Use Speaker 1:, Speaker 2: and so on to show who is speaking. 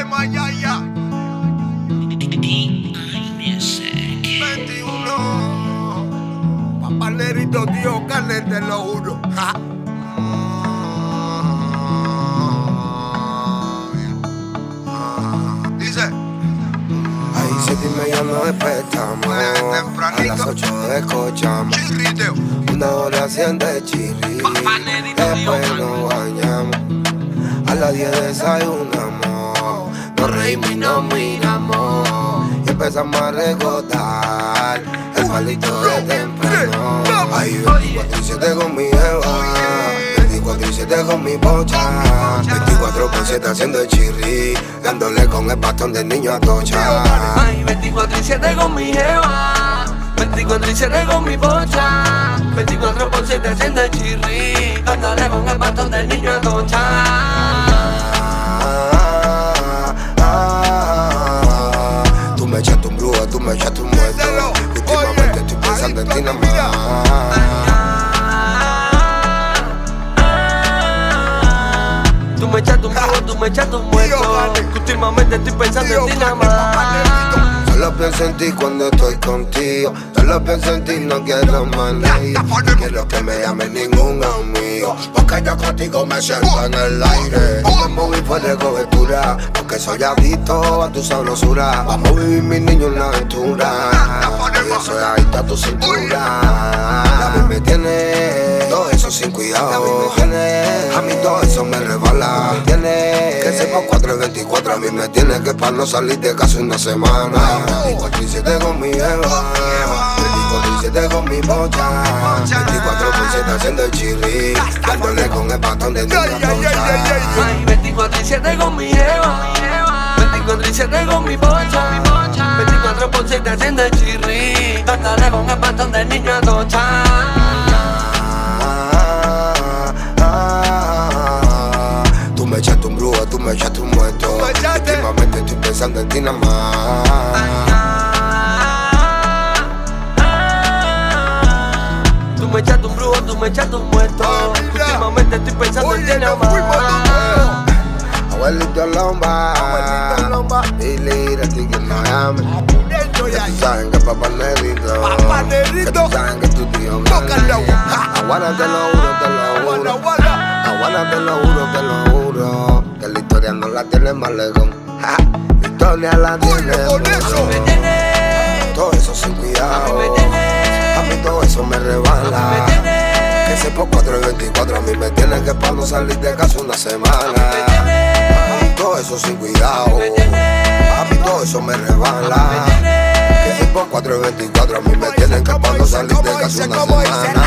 Speaker 1: Mayaya. 21. Papá Lerito, tío Carles, te lo juro. Ja. Dice.
Speaker 2: Ahí 7:30 nos despertamos. A las 8 descochamos.
Speaker 1: Chirriteo.
Speaker 2: 1 hora haciendo chirri. Después nos bañamos. A las 10 desayunamos. Nos reímos y nos miramos. Y empezamos a recordar el maldito de temprano. Ahí 24/7 con mi jeva. 24/7 con mi pocha. 24/7 haciendo el chirri. Dándole con el bastón del niño a tocha.
Speaker 3: Ay, 24/7 con mi jeva. 24/7 con mi pocha. 24/7 haciendo el chirri. Dándole con el bastón del niño a tocha.
Speaker 2: Tú me echaste un brujo, tú me echaste un muerto. Últimamente estoy pensando en ti nada más.
Speaker 3: Tú me echaste un brujo, tú me echaste un muerto. Últimamente estoy pensando en ti nada más.
Speaker 2: Solo pienso en ti cuando estoy contigo. Solo pienso en ti, no quiero más nadie. No quiero que me llame ningún amigo, porque yo contigo me siento en el aire. Me moví fuera de cobertura, porque soy adicto a tu sabrosura. Vamos a vivir, mi niño, una aventura. Y eso es adicto a tu cintura. A mí me tiene todo eso sin cuidado. A mí todo eso me resbala. Que sepa 4/24, a mí me tiene que para no salir de casa una semana. 24/7 con mi jeva. 24/7 con mi pocha. 24/7 haciendo el chirri. Dándole con el bastón de niña tocha.
Speaker 3: Ay, 24/7 con mi jeva. 24/7 con mi pocha. 24/7 haciendo el chirri. Dándole con el bastón del niño a tocha.
Speaker 2: Tú me echaste un brujo, tú me echaste un muerto. Últimamente estoy pensando en ti nada más.
Speaker 3: Tú me echaste un brujo, tú me echaste un muerto. Últimamente estoy pensando en ti nada más.
Speaker 2: Abuelito Lomba, dile a ti que no llames. Que tú sabes que papá Nerito, que tú sabes que tu tío grande. Aguana te lo juro, te lo juro. Aguana te lo juro, te lo juro. Que la historia no la tiene más lejos. La historia la tiene mucho.
Speaker 3: Me tiene,
Speaker 2: Todo eso sin cuidado.
Speaker 3: me tiene,
Speaker 2: A mí todo eso me resbala.
Speaker 3: me tiene,
Speaker 2: Que se por 4/24 a mí me tiene que para no salir de casa una semana. Todo eso sin cuidado. A mí todo eso me resbala. Que si por 4/24 a mí me tienen que para no salir de casa una semana.